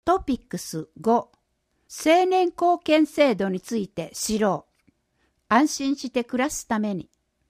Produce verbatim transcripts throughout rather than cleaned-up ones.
トピックスご、青年貢献制度について知ろう。安心して暮らすために。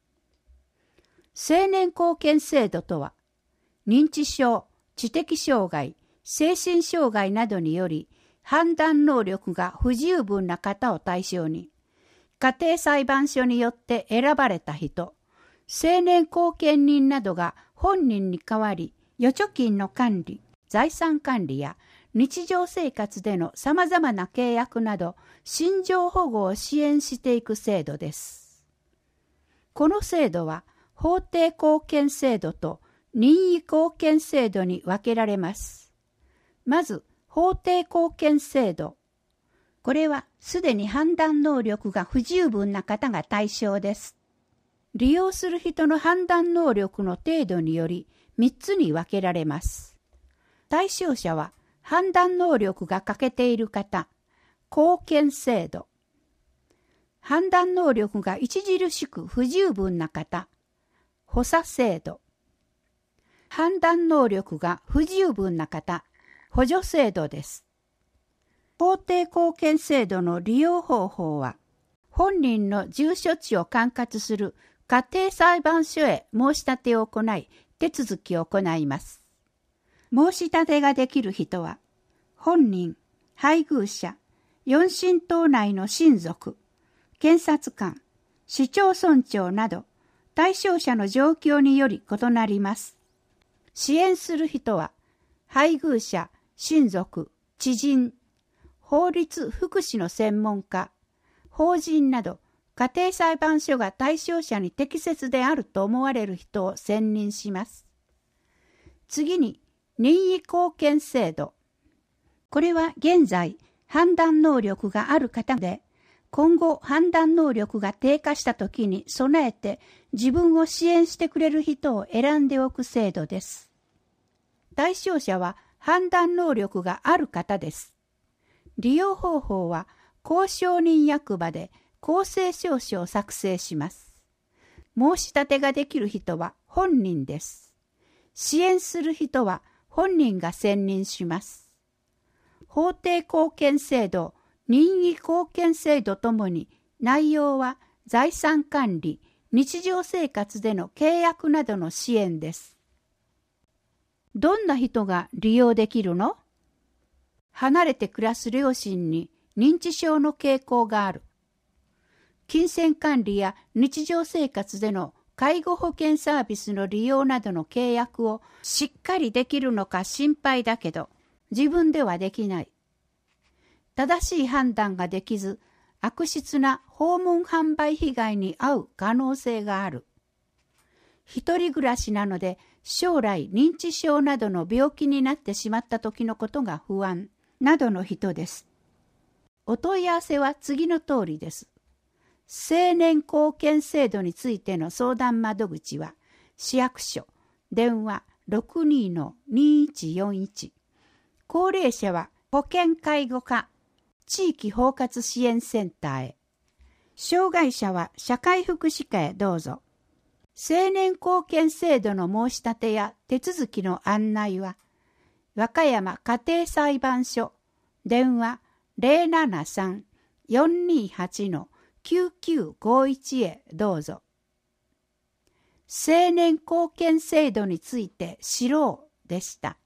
青年貢献制度とは、認知症、知的障害、精神障害などにより判断能力が不十分な方を対象に、家庭裁判所によって選ばれた人、青年後見人などが本人に代わり、預貯金の管理、財産管理や日常生活でのさまざまな契約など、心情保護を支援していく制度です。この制度は、法定後見制度と任意後見制度に分けられます。まず、法定後見制度。これは、すでに判断能力が不十分な方が対象です。利用する人の判断能力の程度により、みっつに分けられます。対象者は、判断能力が欠けている方、後見制度。判断能力が著しく不十分な方、補佐制度。判断能力が不十分な方、補助制度です。法定後見制度の利用方法は、本人の住所地を管轄する家庭裁判所へ申し立てを行い、手続きを行います。申し立てができる人は、本人、配偶者、四親等内の親族、検察官、市町村長など、対象者の状況により異なります。支援する人は、配偶者、親族、知人、法律・福祉の専門家、法人など、家庭裁判所が対象者に適切であると思われる人を選任します。次に、任意後見制度。これは現在、判断能力がある方で、今後判断能力が低下したときに備えて自分を支援してくれる人を選んでおく制度です。対象者は判断能力がある方です。利用方法は公証人役場で公正証書を作成します。申し立てができる人は本人です。支援する人は本人が選任します。法定後見制度、任意後見制度ともに内容は財産管理、日常生活での契約などの支援です。どんな人が利用できるの？離れて暮らす両親に認知症の傾向がある。金銭管理や日常生活での介護保険サービスの利用などの契約をしっかりできるのか心配だけど、自分ではできない。正しい判断ができず、悪質な訪問販売被害に遭う可能性がある。一人暮らしなので、将来認知症などの病気になってしまった時のことが不安などの人です。お問い合わせは次の通りです。青年後見制度についての相談窓口は、市役所、電話 ろくにーにいちよんいち。高齢者は保健介護課、地域包括支援センターへ。障害者は社会福祉課へどうぞ。青年後見制度の申し立てや手続きの案内は、和歌山家庭裁判所、電話 ゼロななさん よんにーはち きゅうきゅうごいち へどうぞ。青年後見制度について知ろうでした。